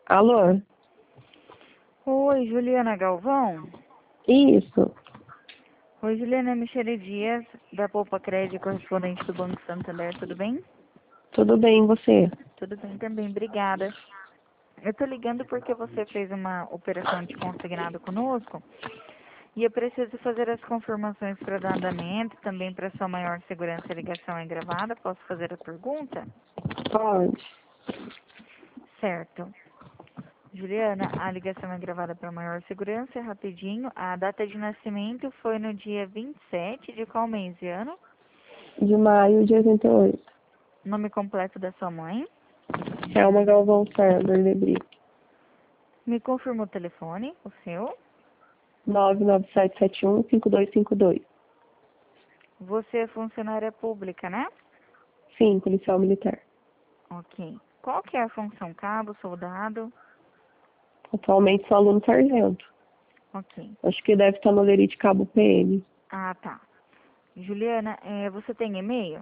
Alô? Oi, Juliana Galvão. Isso. Oi, Juliana, Michele Dias, da Poupa Crédito, correspondente do Banco Santander, tudo bem? Tudo bem, e você? Tudo bem também, obrigada. Eu tô ligando porque você fez uma operação de consignado conosco e eu preciso fazer as confirmações para dar andamento, também para sua maior segurança a ligação é gravada. Posso fazer a pergunta? Pode. Certo. Juliana, a ligação é gravada para maior segurança, rapidinho. A data de nascimento foi no dia 27 de qual mês e ano? De maio de 88. Nome completo da sua mãe? Selma Galvão Ferber, Lebri. Me confirma o telefone, o seu. 99771-5252. Você é funcionária pública, né? Sim, policial militar. Ok. Qual que é a função? Cabo, soldado? Atualmente sou aluno sargento. Ok. Acho que deve estar no Lerite Cabo PM. Ah, tá. Juliana, você tem e-mail?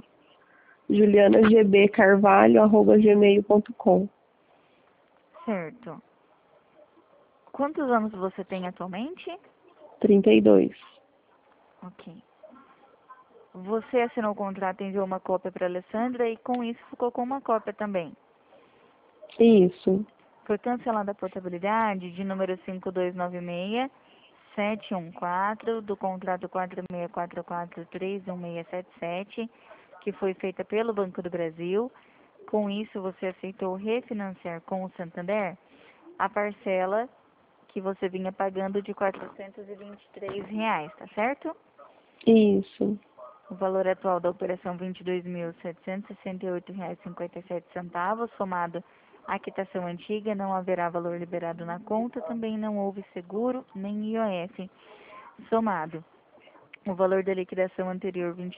julianagbcarvalho@gmail.com. Certo. Quantos anos você tem atualmente? 32. Ok. Você assinou o contrato e enviou uma cópia para a Alessandra e com isso ficou com uma cópia também. Isso. Foi cancelada a portabilidade de número 5296-714 do contrato 4644316777, que foi feita pelo Banco do Brasil. Com isso, você aceitou refinanciar com o Santander a parcela que você vinha pagando de R$ 423, tá certo? Isso. O valor atual da operação R$ 22.768,57, somado à quitação antiga, não haverá valor liberado na conta, também não houve seguro nem IOF somado. O valor da liquidação anterior R$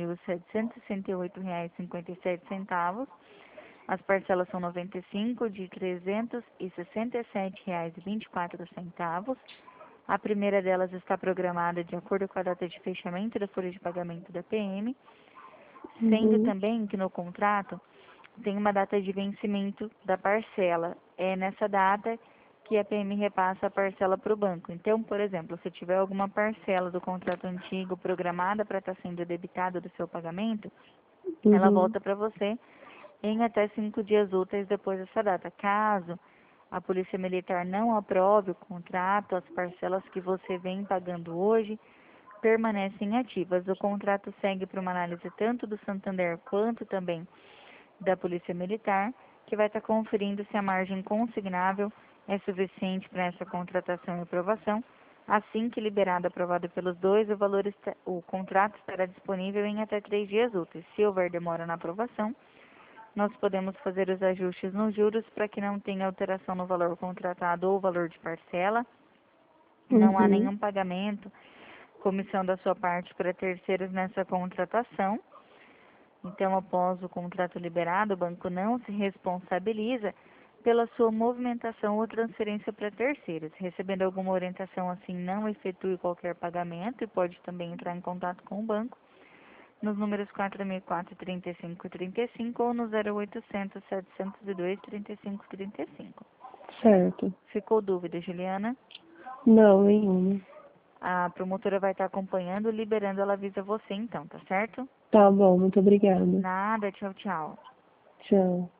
22.768,57. As parcelas são 95 de R$ 367,24. A primeira delas está programada de acordo com a data de fechamento da folha de pagamento da PM, sendo Uhum. também que no contrato tem uma data de vencimento da parcela. É nessa data que a PM repassa a parcela para o banco. Então, por exemplo, se tiver alguma parcela do contrato antigo programada para estar sendo debitada do seu pagamento, ela Uhum. volta para você em até 5 dias úteis depois dessa data. Caso a Polícia Militar não aprove o contrato, as parcelas que você vem pagando hoje permanecem ativas. O contrato segue para uma análise tanto do Santander quanto também da Polícia Militar, que vai estar conferindo se a margem consignável é suficiente para essa contratação e aprovação. Assim que liberado e aprovado pelos dois, o contrato estará disponível em até 3 dias úteis. Se houver demora na aprovação, nós podemos fazer os ajustes nos juros para que não tenha alteração no valor contratado ou valor de parcela. Não há Uhum. nenhum pagamento, comissão da sua parte para terceiros nessa contratação. Então, após o contrato liberado, o banco não se responsabiliza pela sua movimentação ou transferência para terceiros. Recebendo alguma orientação assim, não efetue qualquer pagamento e pode também entrar em contato com o banco nos números 4004-3535 ou no 0800-702-3535. Certo. Ficou dúvida, Juliana? Não, nenhuma. A promotora vai estar acompanhando, liberando, ela avisa você então, tá certo? Tá bom, muito obrigada. Nada, tchau, tchau. Tchau.